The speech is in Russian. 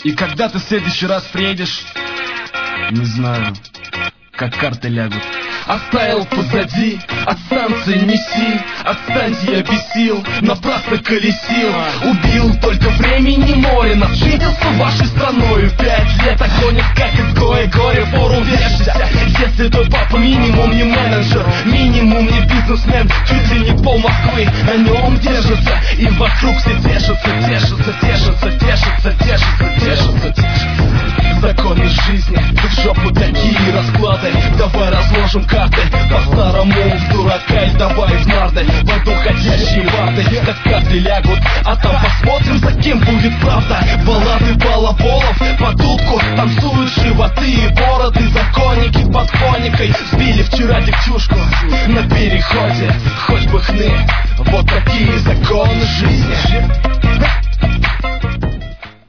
И когда ты в следующий раз приедешь, не знаю, как карты лягут. Оставил позади, от станции неси. Отстаньте, я бесил, напрасно колесил. Убил только времени море. Насытился вашей страною. 5 лет огонит, как изгоя. Горе форум вешайся. Если твой папа минимум не менеджер, минимум не бизнесмен, чуть ли не пол Москвы на нем держится. И вокруг все тешатся. Законы жизни, в жопу такие расклады. Давай разложим карты по-старому, в дурака и давай в нарды. В аду ходящие варды, как карты лягут, а там посмотрим, за кем будет правда. Баллады балаболов, под утку танцуют животы и бороды. Законники под фоникой сбили вчера девчушку на переходе. Хоть бы хны, вот такие законы жизни.